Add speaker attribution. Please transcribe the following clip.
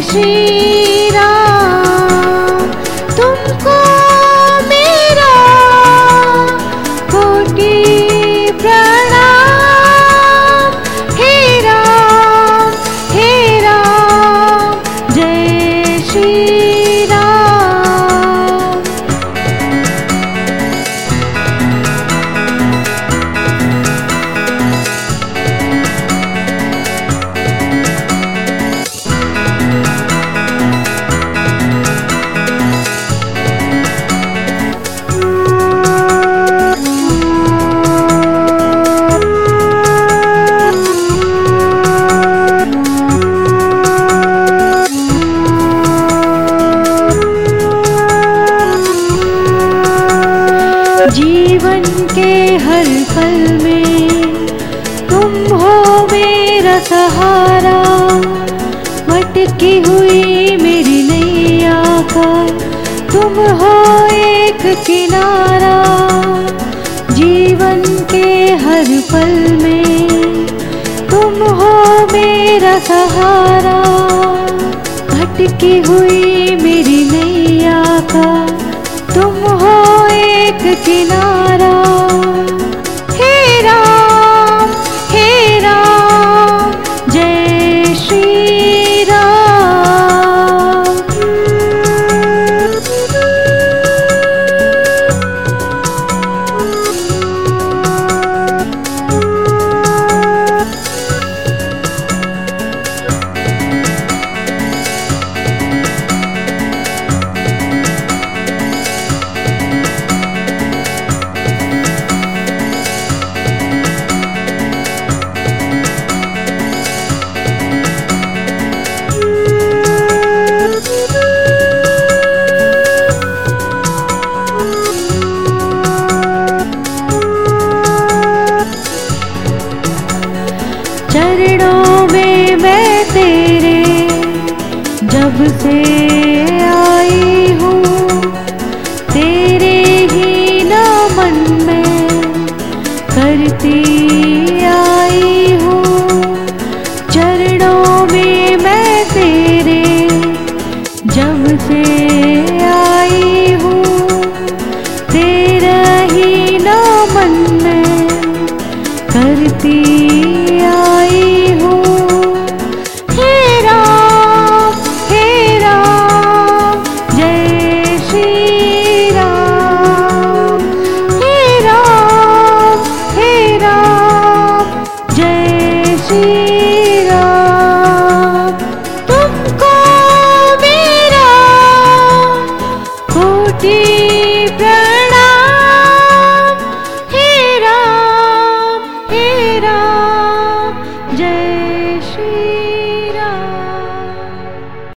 Speaker 1: श्री राम, तुमको मेरा कोटि प्रणाम। हे राम जय श्री राम। जीवन के हर पल में तुम हो मेरा सहारा, भटकी हुई मेरी नैया का तुम हो एक किनारा। जीवन के हर पल में तुम हो मेरा सहारा, भटकी हुई मेरी नैया का तुम हो एक किनारा। हे राम जय श्री राम। चरणों में मैं तेरे जब से आई हूँ, तेरे ही नमन में करती आई हूँ। चरणों में मैं तेरे